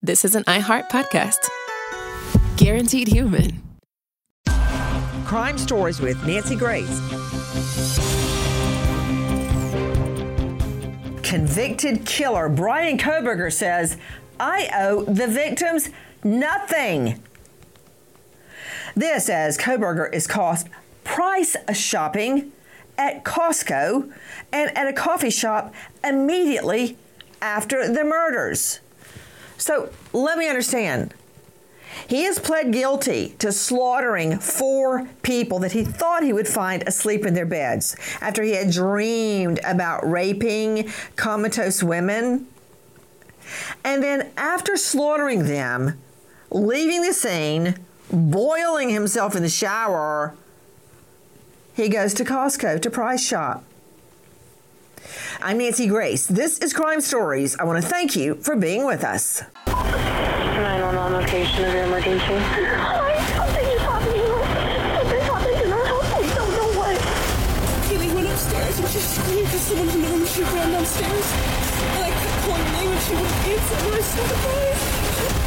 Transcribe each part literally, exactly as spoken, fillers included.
this is an iHeart podcast. Guaranteed human. Crime Stories with Nancy Grace. Convicted killer Bryan Kohberger says, I owe the victims nothing. This as Kohberger is caught price shopping at Costco and at a coffee shop immediately after the murders. So let me understand. He has pled guilty to slaughtering four people that he thought he would find asleep in their beds after he had dreamed about raping comatose women. And then after slaughtering them, leaving the scene, boiling himself in the shower, he goes to Costco to price shop. I'm Nancy Grace. This is Crime Stories. I want to thank you for being with us. nine one one location of your emergency. Hi, something is happening. Something's happening in our house. We don't know what. Kaylee went upstairs and she screamed because someone's in the room. She ran downstairs and I kept calling her name and she wouldn't answer and I saw the guys.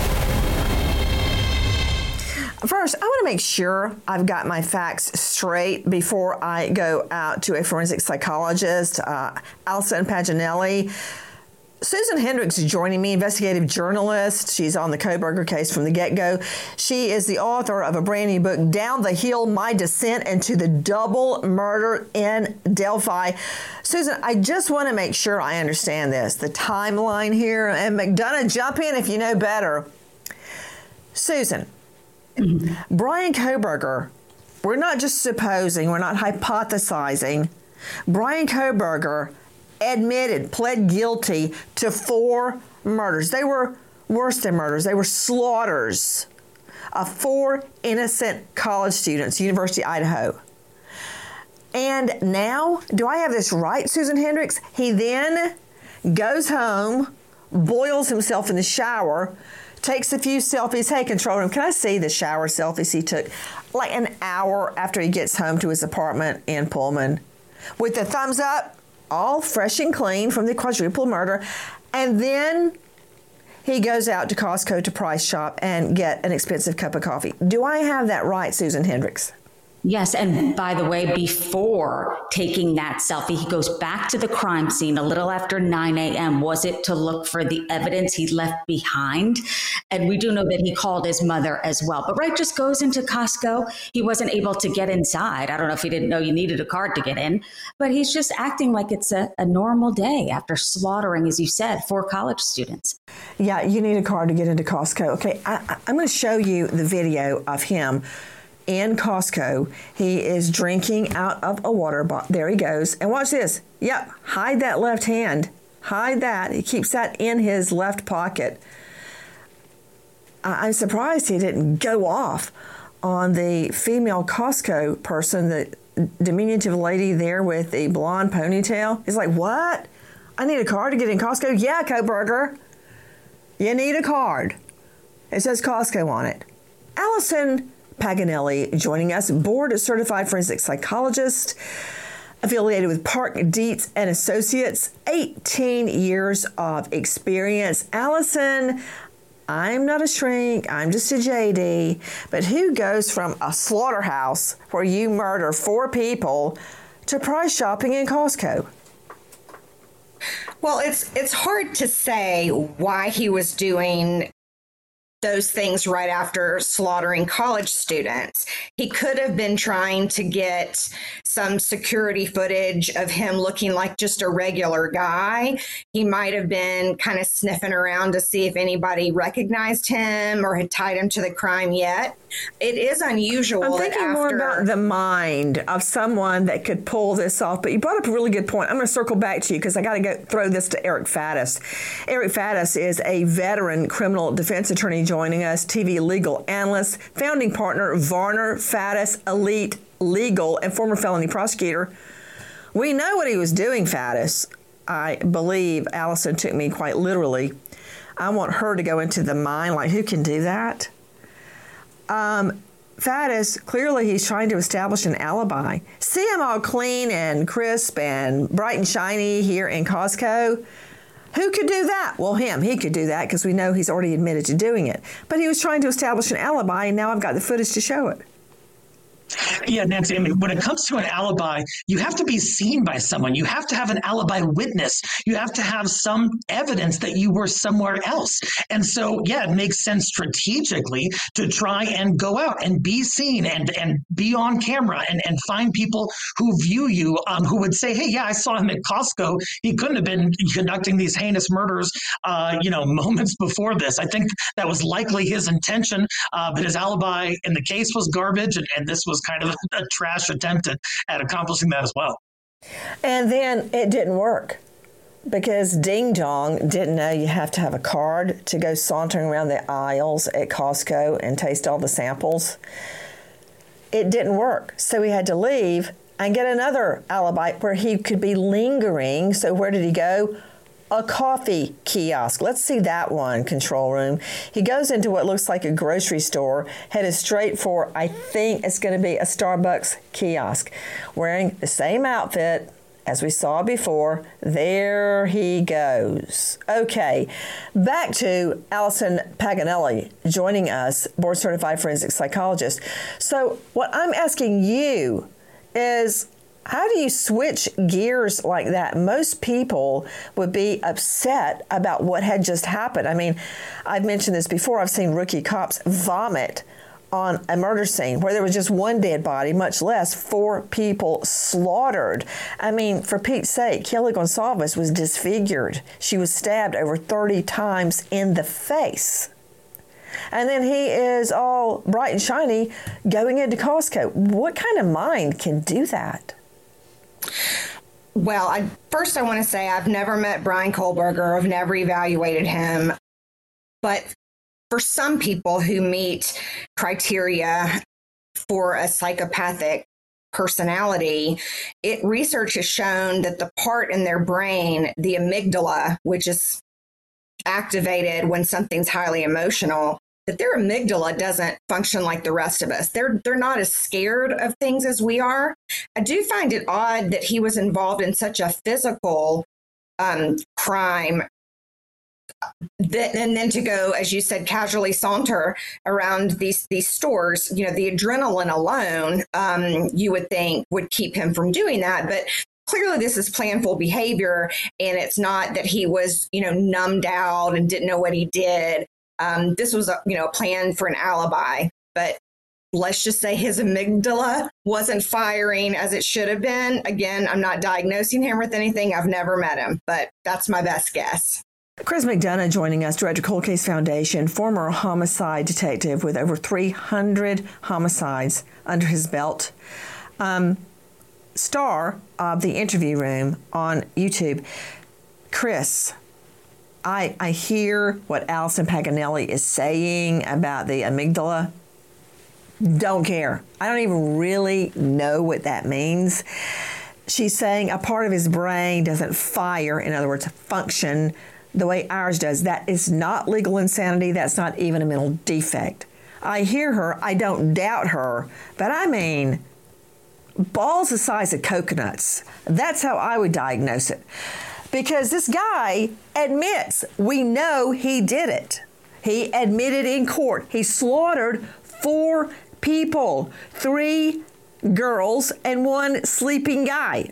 First, I want to make sure I've got my facts straight before I go out to a forensic psychologist, uh, Allison Paginelli. Susan Hendricks is joining me, investigative journalist. She's on the Kohberger case from the get-go. She is the author of a brand new book, Down the Hill, My Descent into the Double Murder in Delphi. Susan, I just want to make sure I understand this, the timeline here. And McDonough, jump in if you know better. Susan, mm-hmm. Bryan Kohberger, we're not just supposing, we're not hypothesizing. Bryan Kohberger admitted, pled guilty to four murders. They were worse than murders. They were slaughters of four innocent college students, University of Idaho. And now, do I have this right, Susan Hendricks? He then goes home, boils himself in the shower, takes a few selfies. Hey, control room, can I see the shower selfies he took like an hour after he gets home to his apartment in Pullman with the thumbs up, all fresh and clean from the quadruple murder. And then he goes out to Costco to price shop and get an expensive cup of coffee. Do I have that right, Susan Hendricks? Yes, and by the way, before taking that selfie, he goes back to the crime scene a little after nine a.m. Was it to look for the evidence he left behind? And we do know that he called his mother as well. But right, just goes into Costco. He wasn't able to get inside. I don't know if he didn't know you needed a card to get in, but he's just acting like it's a, a normal day after slaughtering, as you said, four college students. Yeah, you need a card to get into Costco. Okay, I, I, I'm going to show you the video of him in Costco. He is drinking out of a water bottle. There he goes. And watch this. Yep. Hide that left hand. Hide that. He keeps that in his left pocket. I'm surprised he didn't go off on the female Costco person, the diminutive lady there with the blonde ponytail. He's like, what? I need a card to get in Costco? Yeah, Kohberger. You need a card. It says Costco on it. Allison Paginelli joining us, board certified forensic psychologist, affiliated with Park Dietz and Associates, eighteen years of experience. Allison, I'm not a shrink, I'm just a J D, but who goes from a slaughterhouse where you murder four people to price shopping in Costco? Well, it's it's hard to say why he was doing those things right after slaughtering college students. He could have been trying to get some security footage of him looking like just a regular guy. He might have been kind of sniffing around to see if anybody recognized him or had tied him to the crime yet. It is unusual. I'm thinking after... more about the mind of someone that could pull this off, but you brought up a really good point. I'm going to circle back to you because I got to go throw this to Eric Faddis. Eric Faddis is a veteran criminal defense attorney joining us, T V legal analyst, founding partner, Varner Faddis Elite Legal, and former felony prosecutor. We know what he was doing, Faddis. I believe Allison took me quite literally. I want her to go into the mind, like who can do that? Um, Faddis, clearly he's trying to establish an alibi. See him all clean and crisp and bright and shiny here in Costco. Who could do that? Well, him. He could do that because we know he's already admitted to doing it. But he was trying to establish an alibi, and now I've got the footage to show it. Yeah, Nancy, I mean, when it comes to an alibi, you have to be seen by someone. You have to have an alibi witness. You have to have some evidence that you were somewhere else. And so, yeah, it makes sense strategically to try and go out and be seen and, and be on camera and, and find people who view you, um, who would say, hey, yeah, I saw him at Costco. He couldn't have been conducting these heinous murders, uh, you know, moments before this. I think that was likely his intention, uh, but his alibi in the case was garbage, and, and this was kind of a trash attempt at, at accomplishing that as well. And then it didn't work because Ding Dong didn't know you have to have a card to go sauntering around the aisles at Costco and taste all the samples. It didn't work. So he had to leave and get another alibi where he could be lingering. So where did he go? A coffee kiosk. Let's see that one, control room. He goes into what looks like a grocery store, headed straight for, I think it's going to be a Starbucks kiosk, wearing the same outfit as we saw before. There he goes. Okay, back to Allison Paganelli joining us, board certified forensic psychologist. So what I'm asking you is, how do you switch gears like that? Most people would be upset about what had just happened. I mean, I've mentioned this before. I've seen rookie cops vomit on a murder scene where there was just one dead body, much less four people slaughtered. I mean, for Pete's sake, Kelly Gonsalves was disfigured. She was stabbed over thirty times in the face. And then he is all bright and shiny going into Costco. What kind of mind can do that? Well, I, first I want to say I've never met Bryan Kohberger. I've never evaluated him. But for some people who meet criteria for a psychopathic personality, it research has shown that the part in their brain, the amygdala, which is activated when something's highly emotional, that their amygdala doesn't function like the rest of us. They're they're not as scared of things as we are. I do find it odd that he was involved in such a physical um, crime, that, and then to go, as you said, casually saunter around these these stores. You know, the adrenaline alone, um, you would think, would keep him from doing that, but clearly this is planful behavior, and it's not that he was, you know, numbed out and didn't know what he did. Um, this was, a, you know, a plan for an alibi, but let's just say his amygdala wasn't firing as it should have been. Again, I'm not diagnosing him with anything. I've never met him, but that's my best guess. Chris McDonough joining us, Director, Cold Case Foundation, former homicide detective with over three hundred homicides under his belt. Um, star of The Interview Room on YouTube. Chris, I, I hear what Allison Paganelli is saying about the amygdala. Don't care. I don't even really know what that means. She's saying a part of his brain doesn't fire, in other words, function the way ours does. That is not legal insanity. That's not even a mental defect. I hear her. I don't doubt her. But I mean, balls the size of coconuts. That's how I would diagnose it. Because this guy admits, we know he did it. He admitted in court. He slaughtered four people, three girls and one sleeping guy.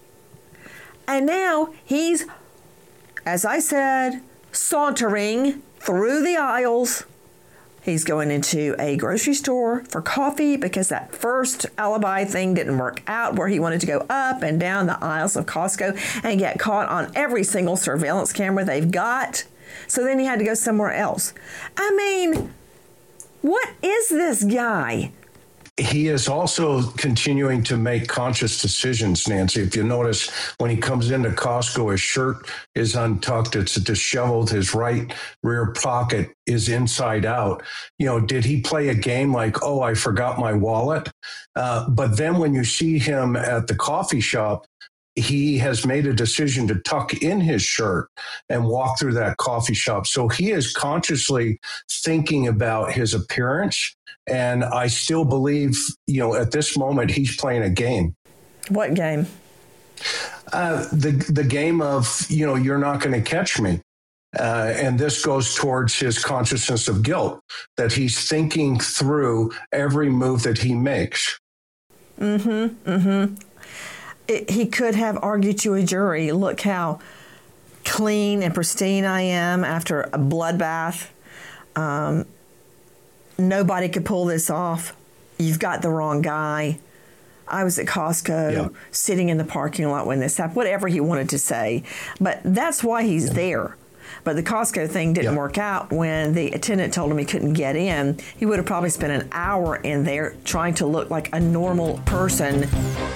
And now he's, as I said, sauntering through the aisles. He's going into a grocery store for coffee because that first alibi thing didn't work out, where he wanted to go up and down the aisles of Costco and get caught on every single surveillance camera they've got. So then he had to go somewhere else. I mean, what is this guy? He is also continuing to make conscious decisions, Nancy. If you notice, when he comes into Costco, his shirt is untucked, it's disheveled, his right rear pocket is inside out. You know, did he play a game like, oh, I forgot my wallet? Uh, but then when you see him at the coffee shop, he has made a decision to tuck in his shirt and walk through that coffee shop. So he is consciously thinking about his appearance. And I still believe, you know, at this moment, he's playing a game. What game? Uh, the the game of, you know, you're not going to catch me. Uh, and this goes towards his consciousness of guilt, that he's thinking through every move that he makes. Mm-hmm, mm-hmm. It, he could have argued to a jury, look how clean and pristine I am after a bloodbath. Um, nobody could pull this off. You've got the wrong guy. I was at Costco yeah. sitting in the parking lot when this happened, whatever he wanted to say. But that's why he's yeah. there. But the Costco thing didn't yeah. work out when the attendant told him he couldn't get in. He would have probably spent an hour in there trying to look like a normal person.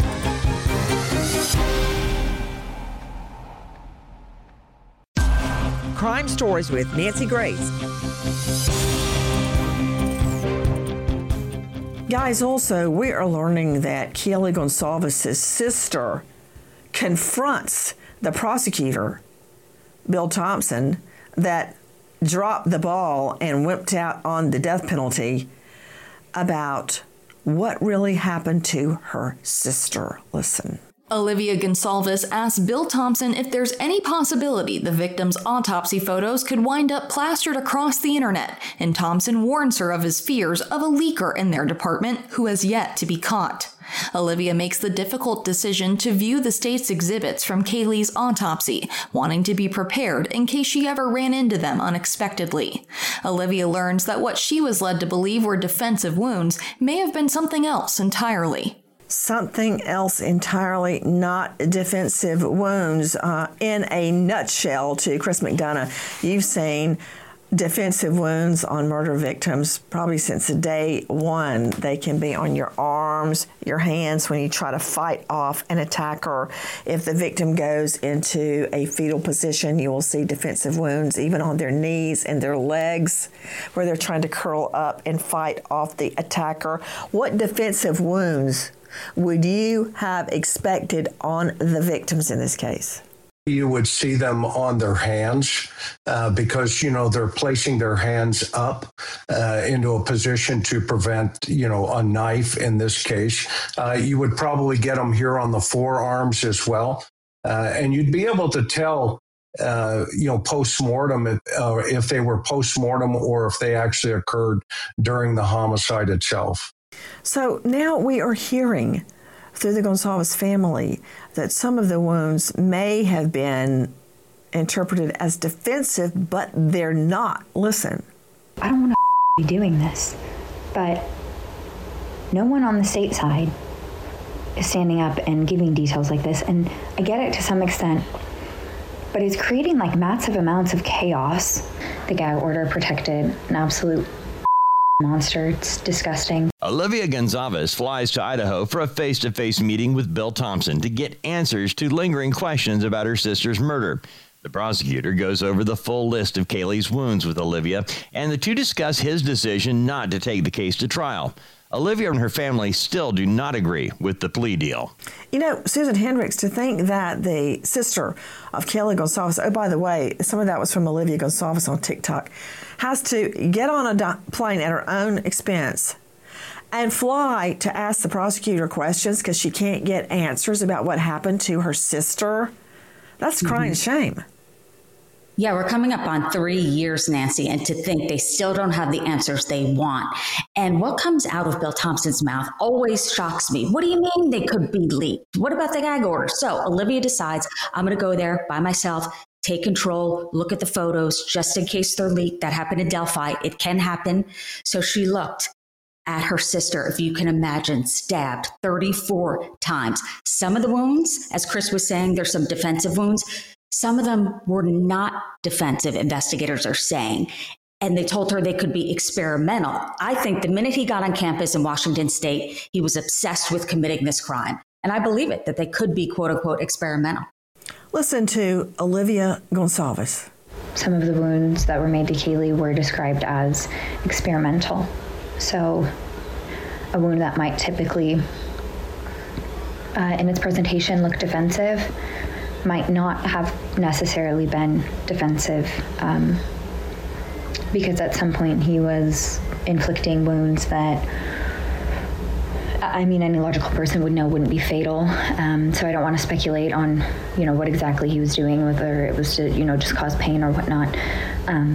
Crime Stories with Nancy Grace. Guys, also, we are learning that Kaylee Goncalves' sister confronts the prosecutor, Bill Thompson, that dropped the ball and whipped out on the death penalty about what really happened to her sister. Listen. Olivia Goncalves asked Bill Thompson if there's any possibility the victim's autopsy photos could wind up plastered across the internet, and Thompson warns her of his fears of a leaker in their department who has yet to be caught. Olivia makes the difficult decision to view the state's exhibits from Kaylee's autopsy, wanting to be prepared in case she ever ran into them unexpectedly. Olivia learns that what she was led to believe were defensive wounds may have been something else entirely. Something else entirely, not defensive wounds. Uh, in a nutshell, to Chris McDonough, you've seen defensive wounds on murder victims probably since day one. They can be on your arms, your hands when you try to fight off an attacker. If the victim goes into a fetal position, you will see defensive wounds even on their knees and their legs where they're trying to curl up and fight off the attacker. What defensive wounds would you have expected on the victims in this case? You would see them on their hands uh, because, you know, they're placing their hands up uh, into a position to prevent, you know, a knife in this case. Uh, you would probably get them here on the forearms as well. Uh, and you'd be able to tell, uh, you know, post-mortem if, uh, if they were post-mortem or if they actually occurred during the homicide itself. So now we are hearing through the Goncalves family that some of the wounds may have been interpreted as defensive, but they're not. Listen. I don't want to be doing this, but no one on the state side is standing up and giving details like this. And I get it to some extent, but it's creating like massive amounts of chaos. The gag order protected an absolute monster. It's disgusting. Olivia Goncalves flies to Idaho for a face-to-face meeting with Bill Thompson to get answers to lingering questions about her sister's murder. The prosecutor goes over the full list of Kaylee's wounds with Olivia, and the two discuss his decision not to take the case to trial. Olivia and her family still do not agree with the plea deal. You know, Susan Hendricks, to think that the sister of Kaylee Goncalves, oh, by the way, some of that was from Olivia Goncalves on TikTok, has to get on a do- plane at her own expense and fly to ask the prosecutor questions because she can't get answers about what happened to her sister. That's crying mm-hmm. shame. Yeah, we're coming up on three years, Nancy, and to think they still don't have the answers they want. And what comes out of Bill Thompson's mouth always shocks me. What do you mean they could be leaked? What about the gag order? So Olivia decides, I'm going to go there by myself, take control, look at the photos just in case they're leaked. That happened in Delphi. It can happen. So she looked at her sister, if you can imagine, stabbed thirty-four times. Some of the wounds, as Chris was saying, there's some defensive wounds. Some of them were not defensive, investigators are saying, and they told her they could be experimental. I think the minute he got on campus in Washington State, he was obsessed with committing this crime. And I believe it, that they could be, quote unquote, experimental. Listen to Olivia Goncalves. Some of the wounds that were made to Kaylee were described as experimental. So a wound that might typically, uh, in its presentation, look defensive might not have necessarily been defensive um, because at some point he was inflicting wounds that I mean, any logical person would know wouldn't be fatal. Um, so I don't want to speculate on, you know, what exactly he was doing, whether it was to, you know, just cause pain or whatnot. Um,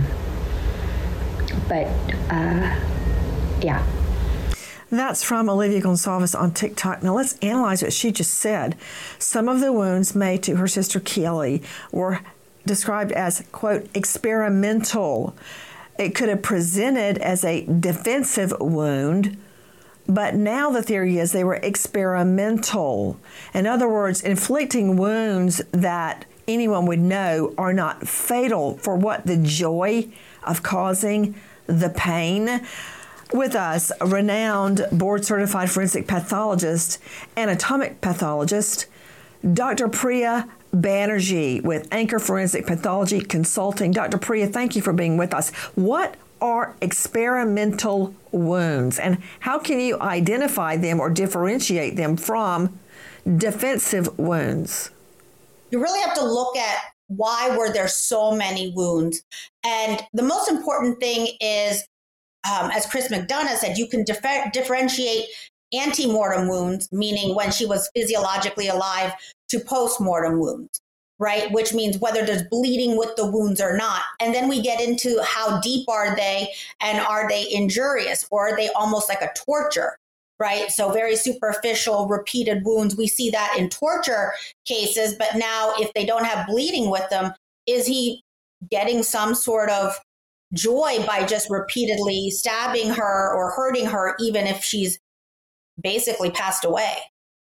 but, uh, yeah. That's from Olivia Gonsalves on TikTok. Now let's analyze what she just said. Some of the wounds made to her sister Keely were described as, quote, experimental. It could have presented as a defensive wound, but now the theory is they were experimental. In other words, inflicting wounds that anyone would know are not fatal for what? The joy of causing the pain. With us, a renowned board-certified forensic pathologist, anatomic pathologist, Doctor Priya Banerjee with Anchor Forensic Pathology Consulting. Doctor Priya, thank you for being with us. What are experimental wounds, and how can you identify them or differentiate them from defensive wounds? You really have to look at why were there so many wounds. And the most important thing is, um, as Chris McDonough said, you can dif- differentiate antemortem wounds, meaning when she was physiologically alive, to postmortem wounds, right? Which means whether there's bleeding with the wounds or not. And then we get into how deep are they, and are they injurious, or are they almost like a torture, right? So very superficial, repeated wounds. We see that in torture cases, but now if they don't have bleeding with them, is he getting some sort of joy by just repeatedly stabbing her or hurting her, even if she's basically passed away?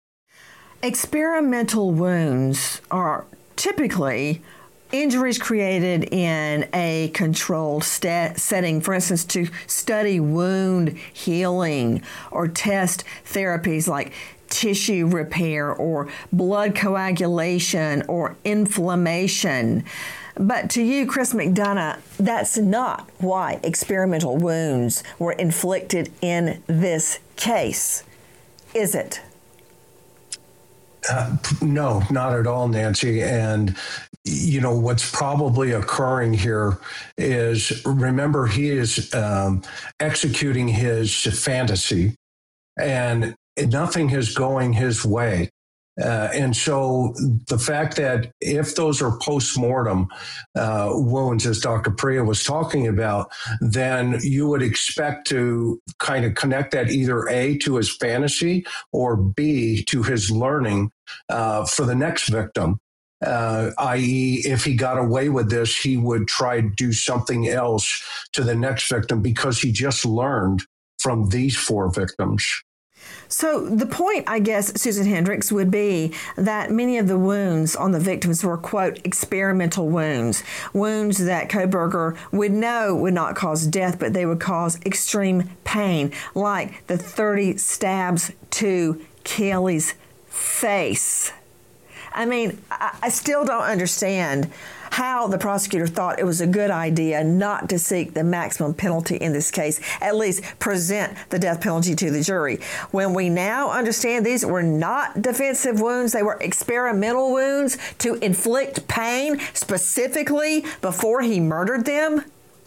Experimental wounds are typically injuries created in a controlled st- setting, for instance, to study wound healing or test therapies like tissue repair or blood coagulation or inflammation. But to you, Chris McDonough, that's not why experimental wounds were inflicted in this case, is it? Uh, no, not at all, Nancy. And, you know, what's probably occurring here is, remember, he is um, executing his fantasy, and nothing is going his way. Uh, and so the fact that if those are post-mortem uh, wounds, as Doctor Priya was talking about, then you would expect to kind of connect that either A, to his fantasy, or B, to his learning uh, for the next victim. Uh, that is, if he got away with this, he would try to do something else to the next victim because he just learned from these four victims. So the point, I guess, Susan Hendricks, would be that many of the wounds on the victims were, quote, experimental wounds, wounds that Kohberger would know would not cause death, but they would cause extreme pain, like the thirty stabs to Kelly's face. I mean, I, I still don't understand how the prosecutor thought it was a good idea not to seek the maximum penalty in this case, at least present the death penalty to the jury. When we now understand these were not defensive wounds, they were experimental wounds to inflict pain specifically before he murdered them.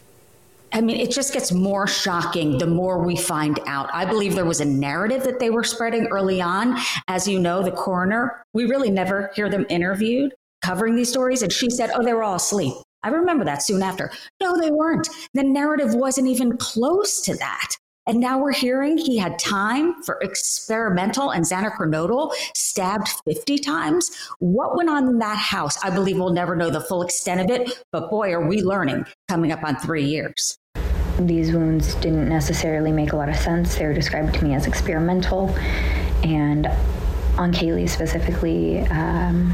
I mean, it just gets more shocking the more we find out. I believe there was a narrative that they were spreading early on. As you know, the coroner, we really never hear them interviewed covering these stories. And she said, oh, they were all asleep. I remember that soon after. No, they weren't. The narrative wasn't even close to that. And now we're hearing he had time for experimental, and Xana Kernodle stabbed fifty times. What went on in that house? I believe we'll never know the full extent of it, but boy, are we learning coming up on three years. These wounds didn't necessarily make a lot of sense. They were described to me as experimental. And on Kaylee specifically, um,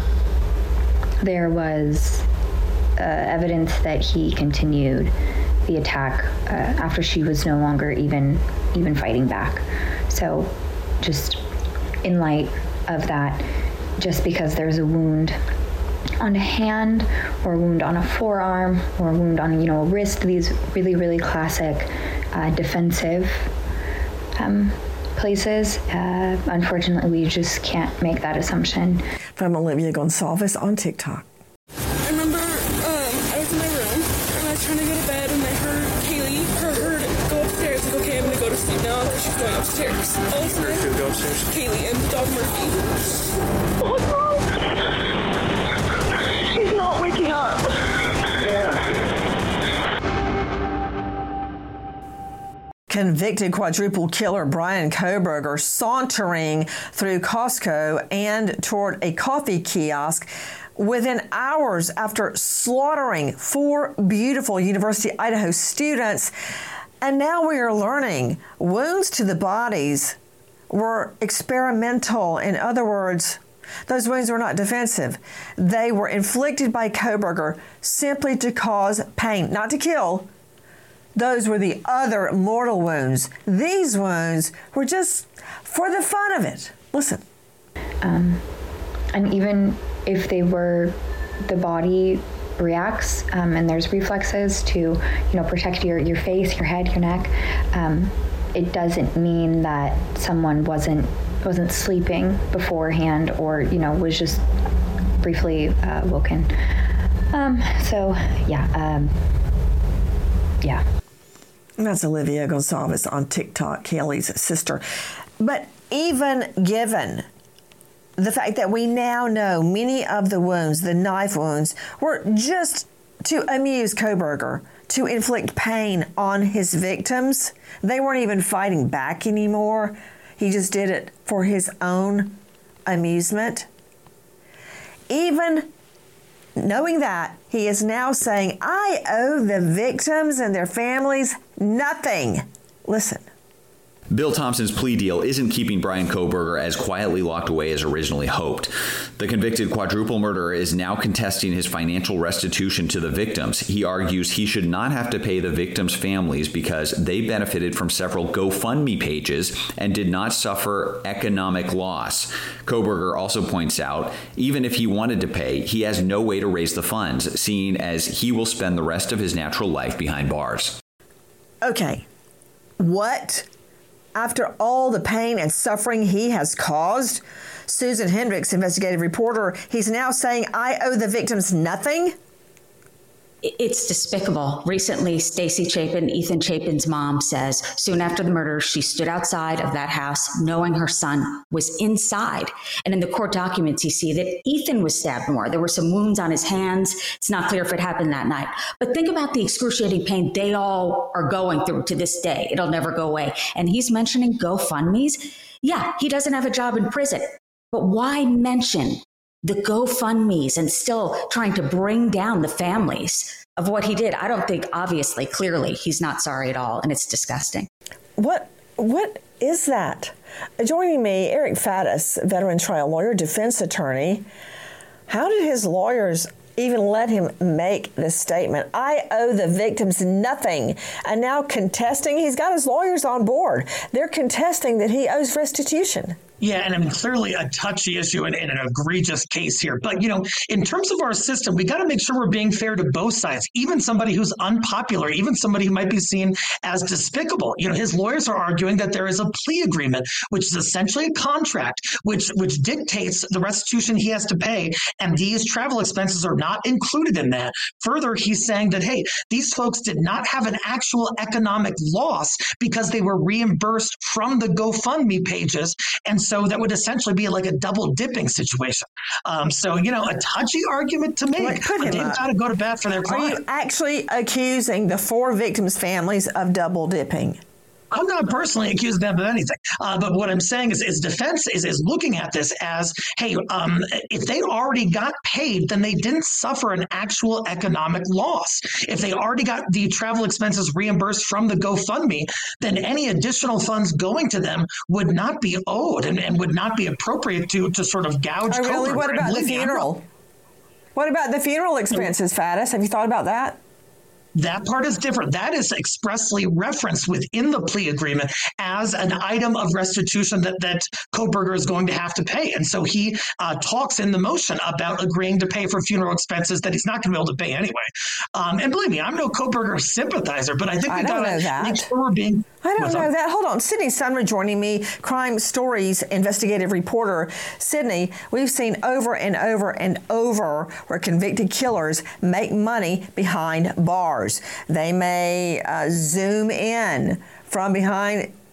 there was uh, evidence that he continued the attack uh, after she was no longer even even fighting back. So just in light of that, just because there's a wound on a hand or a wound on a forearm or a wound on, you know, a wrist, these really, really classic uh, defensive um, places, uh, unfortunately, we just can't make that assumption. From Olivia Gonsalves on TikTok. I remember um, I was in my room and I was trying to go to bed and I heard Kaylee, her heard go upstairs, like, okay, I'm gonna go to sleep now. She's going upstairs. Also, Who go upstairs? Kaylee and Dog Murphy. Oh, no. She's not waking up. Convicted quadruple killer Bryan Kohberger sauntering through Costco and toward a coffee kiosk within hours after slaughtering four beautiful University of Idaho students. And now we are learning wounds to the bodies were experimental. In other words, those wounds were not defensive. They were inflicted by Kohberger simply to cause pain, not to kill. Those were the other mortal wounds. These wounds were just for the fun of it. Listen. Um, and even if they were, the body reacts um, and there's reflexes to, you know, protect your, your face, your head, your neck. Um, it doesn't mean that someone wasn't wasn't sleeping beforehand or, you know, was just briefly uh, woken. Um, so, yeah. Um, yeah. That's Olivia Gonzalez on TikTok, Kaylee's sister. But even given the fact that we now know many of the wounds, the knife wounds, were just to amuse Kohberger, to inflict pain on his victims. They weren't even fighting back anymore. He just did it for his own amusement. Even knowing that, he is now saying, I owe the victims and their families nothing. Listen. Bill Thompson's plea deal isn't keeping Bryan Kohberger as quietly locked away as originally hoped. The convicted quadruple murderer is now contesting his financial restitution to the victims. He argues he should not have to pay the victims' families because they benefited from several GoFundMe pages and did not suffer economic loss. Kohberger also points out, even if he wanted to pay, he has no way to raise the funds, seeing as he will spend the rest of his natural life behind bars. Okay, what? After all the pain and suffering he has caused? Susan Hendricks, investigative reporter, he's now saying, I owe the victims nothing? It's despicable. Recently, Stacy Chapin, Ethan Chapin's mom, says soon after the murder, she stood outside of that house knowing her son was inside. And in the court documents, you see that Ethan was stabbed more. There were some wounds on his hands. It's not clear if it happened that night. But think about the excruciating pain they all are going through to this day. It'll never go away. And he's mentioning GoFundMes. Yeah, he doesn't have a job in prison. But why mention the GoFundMes and still trying to bring down the families of what he did? I don't think, obviously, clearly, he's not sorry at all, and it's disgusting. What What is that? Joining me, Eric Faddis, veteran trial lawyer, defense attorney. How did his lawyers even let him make this statement? I owe the victims nothing. And now contesting, he's got his lawyers on board. They're contesting that he owes restitution. Yeah, and I mean, clearly a touchy issue and, and an egregious case here. But, you know, in terms of our system, we got to make sure we're being fair to both sides, even somebody who's unpopular, even somebody who might be seen as despicable. You know, his lawyers are arguing that there is a plea agreement, which is essentially a contract, which which dictates the restitution he has to pay. And these travel expenses are not included in that. Further, he's saying that, hey, these folks did not have an actual economic loss because they were reimbursed from the GoFundMe pages. And so So that would essentially be like a double dipping situation. Um, so, you know, a touchy argument to make. Like, put him They've up. got to go to bat for their client. Are you actually accusing the four victims' families of double dipping? I'm not personally accusing them of anything, uh, but what I'm saying is, is defense is, is looking at this as, hey, um, if they already got paid, then they didn't suffer an actual economic loss. If they already got the travel expenses reimbursed from the GoFundMe, then any additional funds going to them would not be owed and, and would not be appropriate to to sort of gouge. Oh, really? Kohberger. What And about the believe me, I'm funeral? not- What about the funeral expenses, Faddis? Have you thought about that? That part is different. That is expressly referenced within the plea agreement as an item of restitution that, that Kohberger is going to have to pay. And so he uh, talks in the motion about agreeing to pay for funeral expenses that he's not going to be able to pay anyway. Um, and believe me, I'm no Kohberger sympathizer, but I think we got to make sure we're being... I don't know that. Hold on. Sydney Sunra joining me, Crime Stories investigative reporter. Sydney, we've seen over and over and over where convicted killers make money behind bars. They may uh, zoom in from behind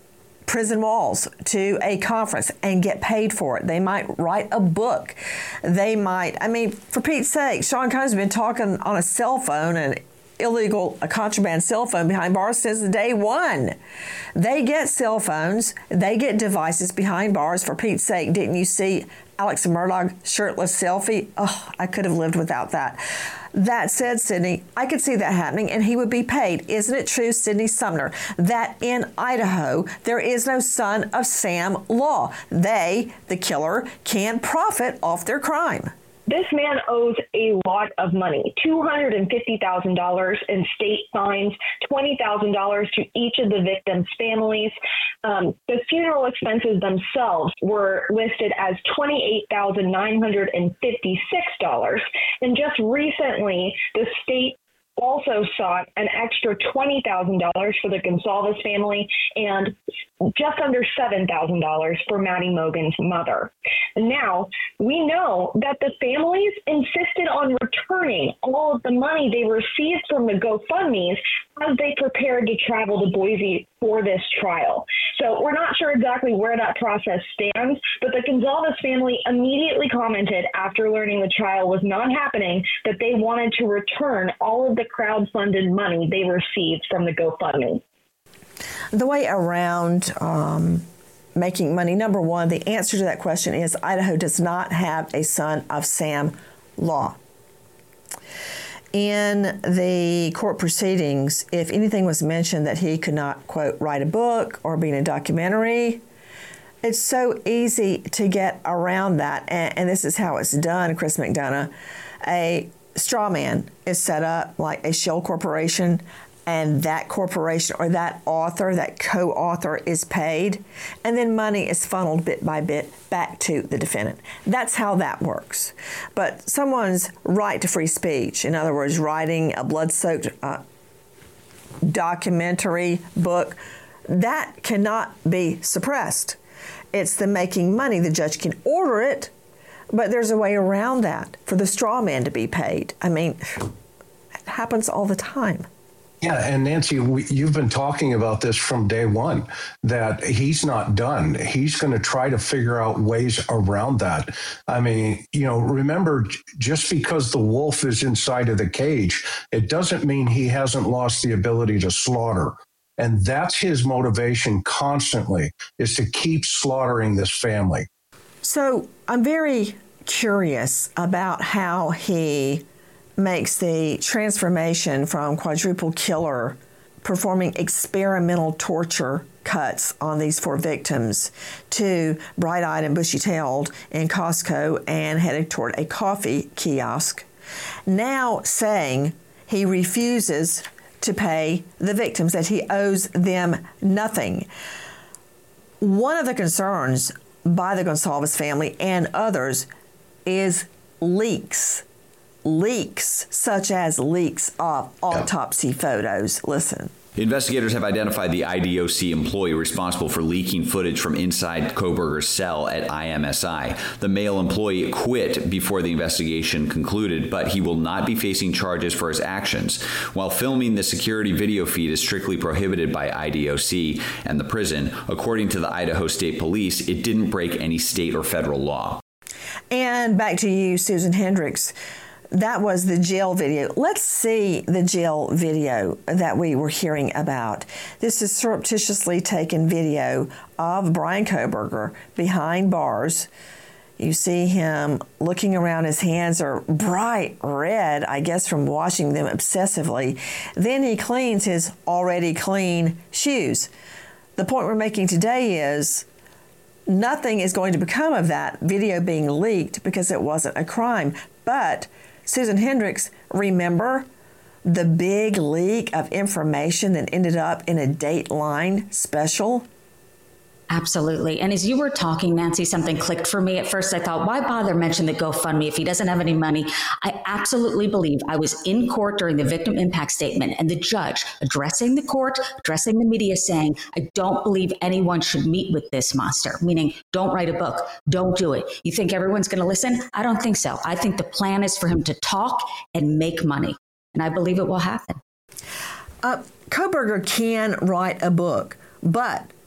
prison walls to a conference and get paid for it. They might write a book. They might, I mean, for Pete's sake, Sean Combs has been talking on a cell phone, and illegal, a contraband cell phone behind bars since day one. They get cell phones. They get devices behind bars. For Pete's sake, didn't you see Alex Murdaugh shirtless selfie? Oh, I could have lived without that. That said, Sydney, I could see that happening, and he would be paid. Isn't it true, Sydney Sumner, that in Idaho, there is no son of Sam law? They, the killer, can profit off their crime. This man owes a lot of money, two hundred fifty thousand dollars in state fines, twenty thousand dollars to each of the victims' families. Um, the funeral expenses themselves were listed as twenty-eight thousand nine hundred fifty-six dollars. And just recently, the state also sought an extra twenty thousand dollars for the Gonsalves family and just under seven thousand dollars for Maddie Mogen's mother. Now, we know that the families insisted on returning all of the money they received from the GoFundMes as they prepared to travel to Boise for this trial. So we're not sure exactly where that process stands, but the Gonsalves family immediately commented after learning the trial was not happening that they wanted to return all of the crowd-funded money they received from the GoFundMe. The way around um, making money, number one, the answer to that question is Idaho does not have a son of Sam law. In the court proceedings, if anything was mentioned that he could not, quote, write a book or be in a documentary, it's so easy to get around that. And, and this is how it's done, Chris McDonough. A straw man is set up like a shell corporation, and that corporation or that author, that co-author is paid, and then money is funneled bit by bit back to the defendant. That's how that works. But someone's right to free speech, in other words, writing a blood-soaked uh, documentary book, that cannot be suppressed. It's the making money. The judge can order it, but there's a way around that for the straw man to be paid. I mean, it happens all the time. Yeah, and Nancy, we, you've been talking about this from day one, that he's not done. He's going to try to figure out ways around that. I mean, you know, remember, just because the wolf is inside of the cage, it doesn't mean he hasn't lost the ability to slaughter. And that's his motivation constantly, is to keep slaughtering this family. So I'm very curious about how he makes the transformation from quadruple killer, performing experimental torture cuts on these four victims, to bright-eyed and bushy-tailed in Costco and headed toward a coffee kiosk, now saying he refuses to pay the victims, that he owes them nothing. One of the concerns by the Gonsalves family and others is leaks. Leaks, such as leaks of autopsy photos. Listen. Investigators have identified the I D O C employee responsible for leaking footage from inside Kohberger's cell at I M S I. The male employee quit before the investigation concluded, but he will not be facing charges for his actions. While filming the security video feed is strictly prohibited by I D O C and the prison, according to the Idaho State Police, it didn't break any state or federal law. And back to you, Susan Hendricks. That was the jail video. Let's see the jail video that we were hearing about. This is surreptitiously taken video of Bryan Kohberger behind bars. You see him looking around. His hands are bright red, I guess, from washing them obsessively. Then he cleans his already clean shoes. The point we're making today is nothing is going to become of that video being leaked because it wasn't a crime. But Susan Hendricks, remember the big leak of information that ended up in a Dateline special? Absolutely. And as you were talking, Nancy, something clicked for me. At first, I thought, why bother mentioning the GoFundMe if he doesn't have any money? I absolutely believe I was in court during the victim impact statement, and the judge addressing the court, addressing the media, saying, I don't believe anyone should meet with this monster, meaning don't write a book, don't do it. You think everyone's going to listen? I don't think so. I think the plan is for him to talk and make money, and I believe it will happen. Uh, Kohberger can write a book, but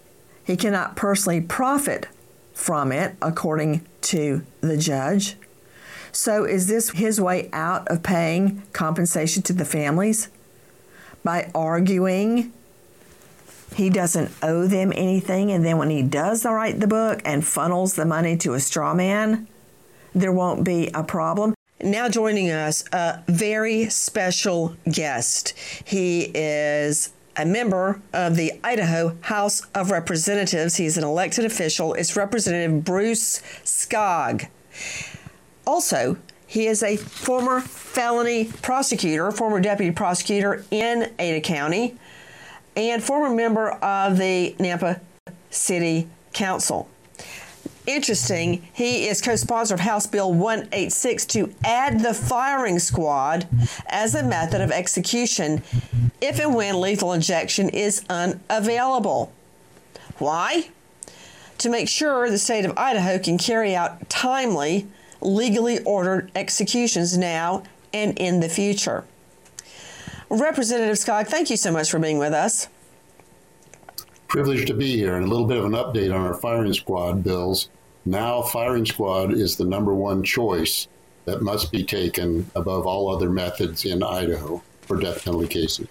He cannot personally profit from it, according to the judge. So is this his way out of paying compensation to the families? By arguing he doesn't owe them anything, and then when he does write the book and funnels the money to a straw man, there won't be a problem. Now joining us, a very special guest. He is a member of the Idaho House of Representatives. He's an elected official. It's Representative Bruce Skog. Also, he is a former felony prosecutor, former deputy prosecutor in Ada County, and former member of the Nampa City Council. Interesting, he is co-sponsor of House Bill one eighty-six to add the firing squad as a method of execution if and when lethal injection is unavailable. Why? To make sure the state of Idaho can carry out timely, legally ordered executions now and in the future. Representative Skog, thank you so much for being with us. Privileged to be here, and a little bit of an update on our firing squad bills. Now firing squad is the number one choice that must be taken above all other methods in Idaho for death penalty cases.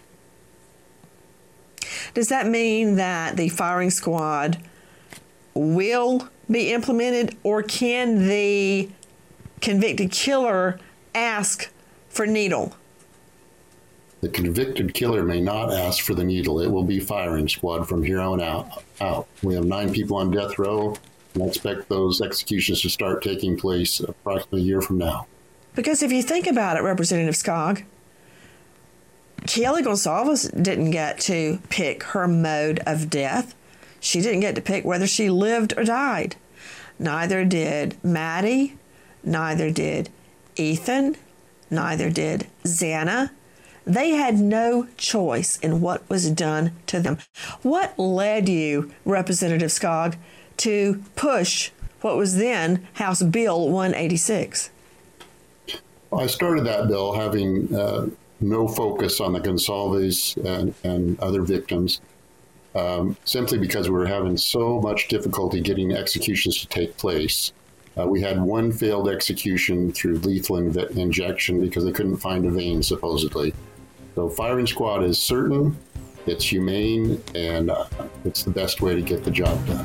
Does that mean that the firing squad will be implemented, or can the convicted killer ask for needle? The convicted killer may not ask for the needle. It will be firing squad from here on out. out. We have nine people on death row, and I expect those executions to start taking place approximately a year from now. Because if you think about it, Representative Skog, Kelly Gonsalves didn't get to pick her mode of death. She didn't get to pick whether she lived or died. Neither did Maddie, neither did Ethan, neither did Xana. They had no choice in what was done to them. What led you, Representative Skog, to push what was then House Bill one eighty-six? Well, I started that bill having uh, no focus on the Gonsalves and, and other victims, um, simply because we were having so much difficulty getting executions to take place. Uh, we had one failed execution through lethal in- injection because they couldn't find a vein, supposedly. So firing squad is certain, it's humane, and uh, it's the best way to get the job done.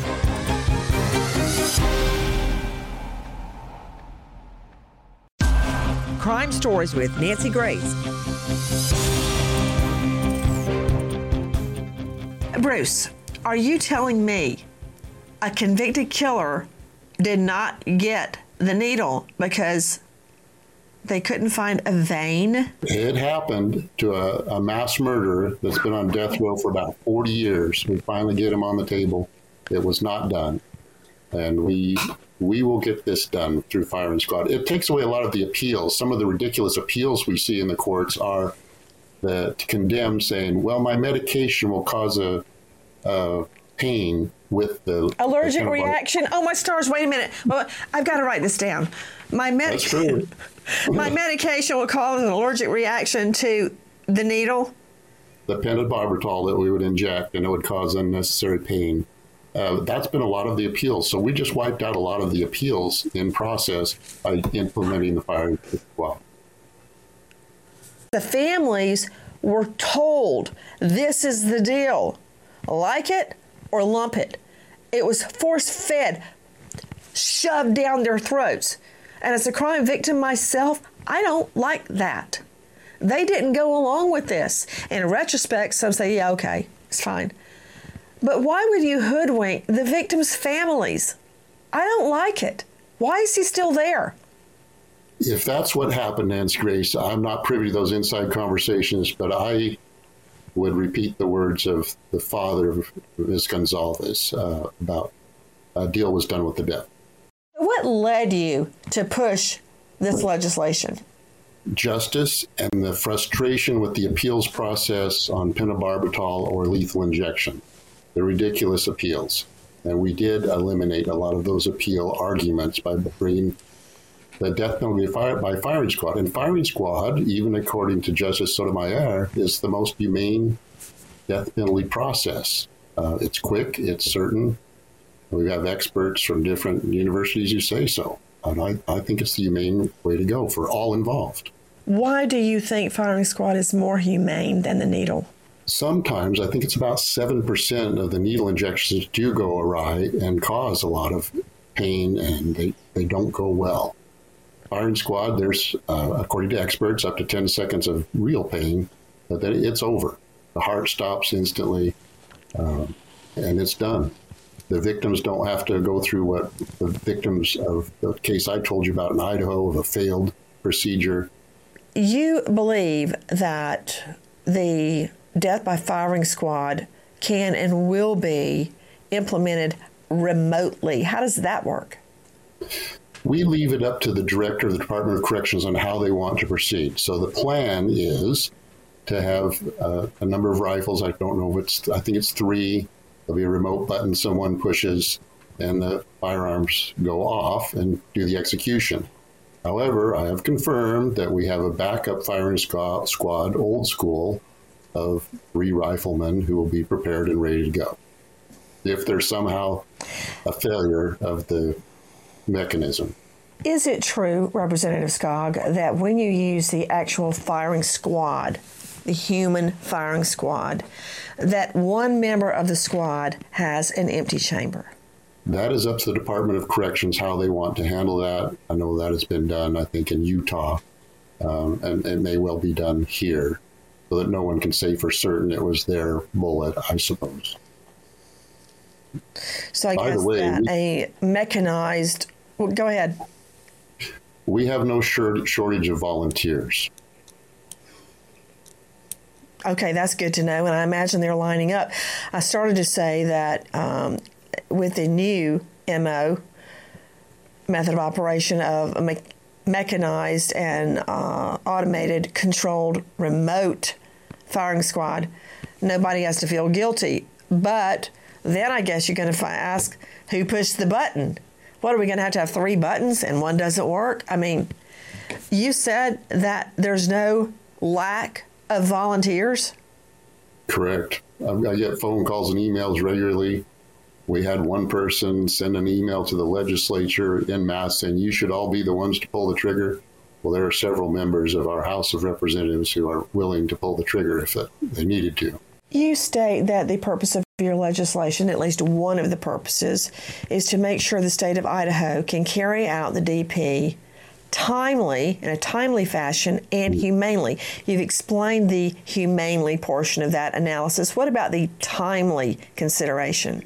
Crime Stories with Nancy Grace. Bruce, are you telling me a convicted killer did not get the needle because they couldn't find a vein? It happened to a, a mass murderer that's been on death row for about forty years. We finally get him on the table. It was not done. And we we will get this done through firing squad. It takes away a lot of the appeals. Some of the ridiculous appeals we see in the courts are the, to condemn, saying, well, my medication will cause a, a pain with the allergic the reaction. Oh, my stars, wait a minute. Well, I've got to write this down. My med- That's true. My medication will cause an allergic reaction to the needle. The pentobarbital that we would inject, and it would cause unnecessary pain. Uh, that's been a lot of the appeals. So we just wiped out a lot of the appeals in process by implementing the firing squad. The families were told this is the deal. Like it or lump it. It was force-fed, shoved down their throats. And as a crime victim myself, I don't like that. They didn't go along with this. In retrospect, some say, yeah, okay, it's fine. But why would you hoodwink the victims' families? I don't like it. Why is he still there? If that's what happened, Nancy Grace, I'm not privy to those inside conversations, but I would repeat the words of the father of Miz Gonsalves uh, about a deal was done with the death. What led you to push this legislation? Justice and the frustration with the appeals process on pentobarbital or lethal injection, the ridiculous appeals. And we did eliminate a lot of those appeal arguments by bringing the death penalty by firing squad. And firing squad, even according to Justice Sotomayor, is the most humane death penalty process. Uh, it's quick, it's certain. We have experts from different universities who say so. And I, I think it's the humane way to go for all involved. Why do you think firing squad is more humane than the needle? Sometimes, I think it's about seven percent of the needle injections do go awry and cause a lot of pain, and they, they don't go well. Firing squad, there's, uh, according to experts, up to ten seconds of real pain, but then it's over. The heart stops instantly, uh, and it's done. The victims don't have to go through what the victims of the case I told you about in Idaho of a failed procedure. You believe that the death by firing squad can and will be implemented remotely. How does that work? We leave it up to the director of the Department of Corrections on how they want to proceed. So the plan is to have uh, a number of rifles. I don't know if it's, I think it's three. There'll be a remote button someone pushes and the firearms go off and do the execution. However, I have confirmed that we have a backup firing squad, old school, of three riflemen who will be prepared and ready to go if there's somehow a failure of the mechanism. Is it true, Representative Skog, that when you use the actual firing squad, the human firing squad, that one member of the squad has an empty chamber? That is up to the Department of Corrections how they want to handle that. I know that has been done, I think, in Utah, um, and it may well be done here, so that no one can say for certain it was their bullet, I suppose. So I By guess the way, that we, a mechanized, well, go ahead. We have no short, shortage of volunteers. Okay, that's good to know, and I imagine they're lining up. I started to say that um, with the new M O, method of operation of a me- mechanized and uh, automated, controlled, remote firing squad, nobody has to feel guilty. But then I guess you're going to fi- ask who pushed the button. What, are we going to have to have three buttons and one doesn't work? I mean, you said that there's no lack of volunteers? Correct. I get phone calls and emails regularly. We had one person send an email to the legislature en masse saying, you should all be the ones to pull the trigger. Well, there are several members of our House of Representatives who are willing to pull the trigger if it, they needed to. You state that the purpose of your legislation, at least one of the purposes, is to make sure the state of Idaho can carry out the D P timely, in a timely fashion, and humanely. You've explained the humanely portion of that analysis. What about the timely consideration?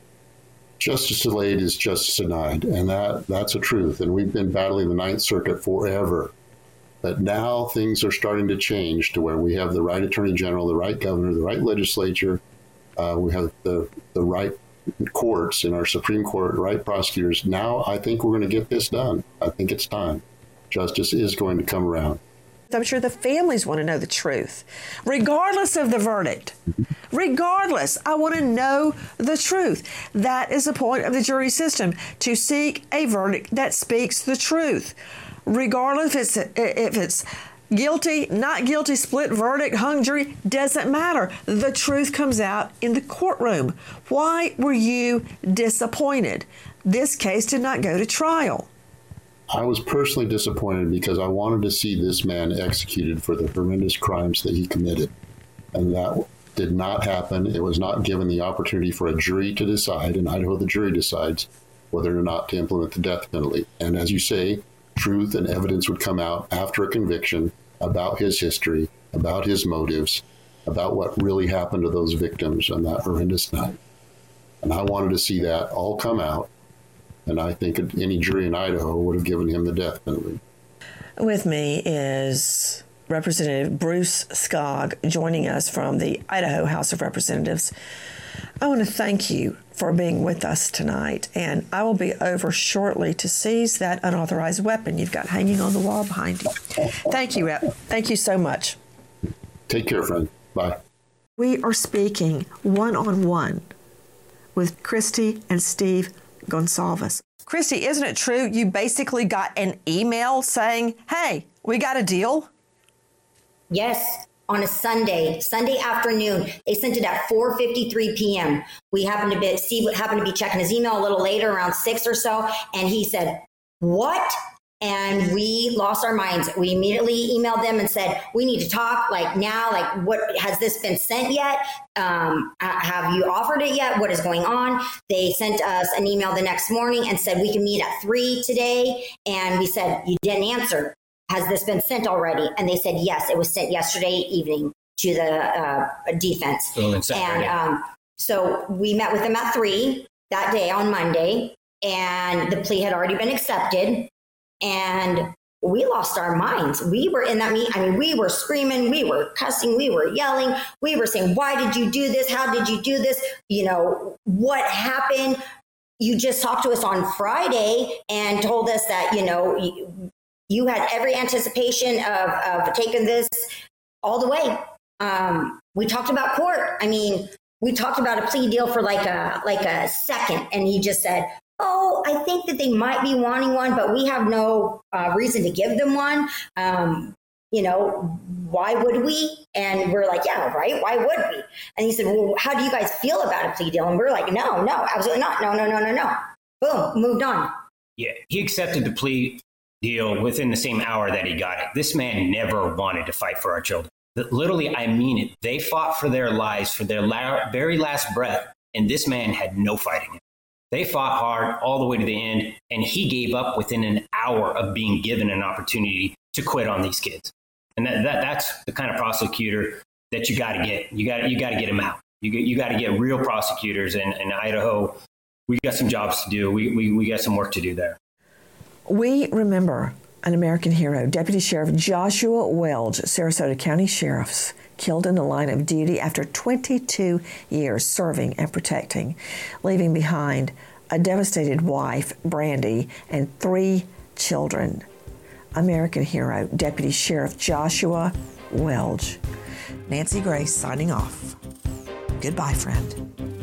Justice delayed is justice denied, and that, that's a truth. And we've been battling the Ninth Circuit forever. But now things are starting to change to where we have the right attorney general, the right governor, the right legislature. Uh, we have the, the right courts in our Supreme Court, the right prosecutors. Now I think we're going to get this done. I think it's time. Justice is going to come around. I'm sure the families want to know the truth, regardless of the verdict. Regardless, I want to know the truth. That is the point of the jury system, to seek a verdict that speaks the truth. Regardless if it's, if it's guilty, not guilty, split verdict, hung jury, doesn't matter. The truth comes out in the courtroom. Why were you disappointed? This case did not go to trial. I was personally disappointed because I wanted to see this man executed for the horrendous crimes that he committed. And that did not happen. It was not given the opportunity for a jury to decide. In Idaho, the jury decides whether or not to implement the death penalty. And as you say, truth and evidence would come out after a conviction about his history, about his motives, about what really happened to those victims on that horrendous night. And I wanted to see that all come out. And I think any jury in Idaho would have given him the death penalty. With me is Representative Bruce Skog joining us from the Idaho House of Representatives. I want to thank you for being with us tonight, and I will be over shortly to seize that unauthorized weapon you've got hanging on the wall behind you. Thank you, Rep. Thank you so much. Take care, friend. Bye. We are speaking one-on-one with Christy and Steve Gonsalves. Christy, isn't it true you basically got an email saying, hey, we got a deal? Yes. on a Sunday, Sunday afternoon. They sent it at four fifty-three p.m. We happened to be, Steve happened to be checking his email a little later, around six or so, and he said, what? And we lost our minds. We immediately emailed them and said, we need to talk like now, like what, has this been sent yet? Um, have you offered it yet? What is going on? They sent us an email the next morning and said, we can meet at three today. And we said, you didn't answer. Has this been sent already? And they said, yes, it was sent yesterday evening to the uh, defense. And um, so we met with them at three that day on Monday, and the plea had already been accepted. And we lost our minds. We were in that meeting. I mean, we were screaming, we were cussing, we were yelling, we were saying, why did you do this? How did you do this? You know, what happened? You just talked to us on Friday and told us that, you know, you, you had every anticipation of, of taking this all the way. Um, we talked about court. I mean, we talked about a plea deal for like a, like a second. And he just said, oh, I think that they might be wanting one, but we have no uh, reason to give them one. Um, you know, why would we? And we're like, yeah, right. Why would we? And he said, well, how do you guys feel about a plea deal? And we're like, no, no, absolutely not. No, no, no, no, no. Boom, moved on. Yeah, he accepted the plea deal within the same hour that he got it. This man never wanted to fight for our children. Literally, I mean it. They fought for their lives, for their la- very last breath, and this man had no fighting it. They fought hard all the way to the end, and he gave up within an hour of being given an opportunity to quit on these kids. And that, that that's the kind of prosecutor that you got to get. You got you got to get him out. You you got to get real prosecutors in, in Idaho. We got some jobs to do. We, we we got some work to do there. We remember an American hero, Deputy Sheriff Joshua Welch, Sarasota County Sheriff's, killed in the line of duty after twenty-two years serving and protecting, leaving behind a devastated wife, Brandy, and three children. American hero, Deputy Sheriff Joshua Welch. Nancy Grace signing off. Goodbye, friend.